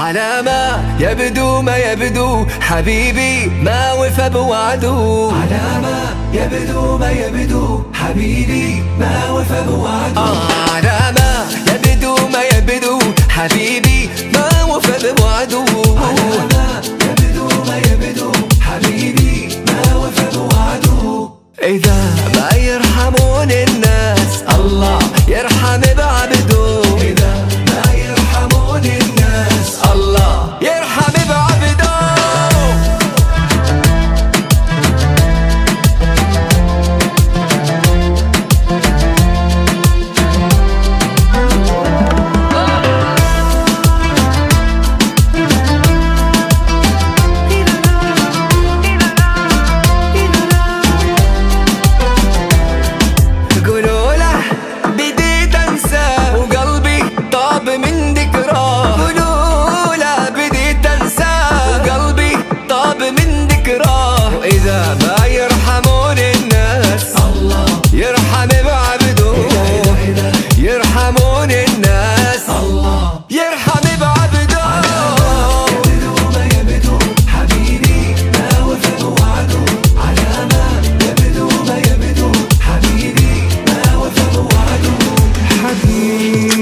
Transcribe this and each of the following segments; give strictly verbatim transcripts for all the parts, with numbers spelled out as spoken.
على ما يبدو ما يبدو حبيبي ما وفى بوعده، على ما يبدو ما يبدو حبيبي ما وفى بوعده، آه على ما يبدو ما يبدو حبيبي ما وفى بوعده، على ما يبدو ما يبدو حبيبي ما وفى بوعده. إذا ما يرحمون الناس الله يرحم بعبده، إذا ما يرحمون الناس الله يرحم بعبده. من ذكراه قولوا لا بديت انساه وقلبي طاب من ذكراه. واذا ما يرحمون الناس الله يرحم بعبده، يرحمون الناس الله يرحم بعبده. يبدو ما يبدو حبيبي ما وفى بوعده، على ما يبدو ما يبدو حبيبي ما وفى بوعده. حبيبي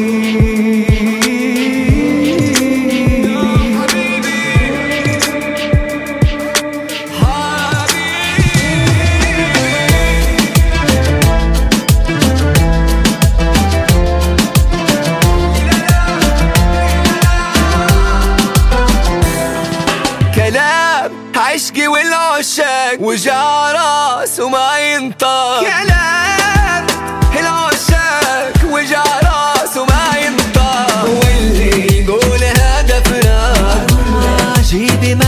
عشقي والعشاق وجع راس وما ينطق، كلام العشاق وجع راس وما ينطق، واللي يقول هذا فراق عجيبي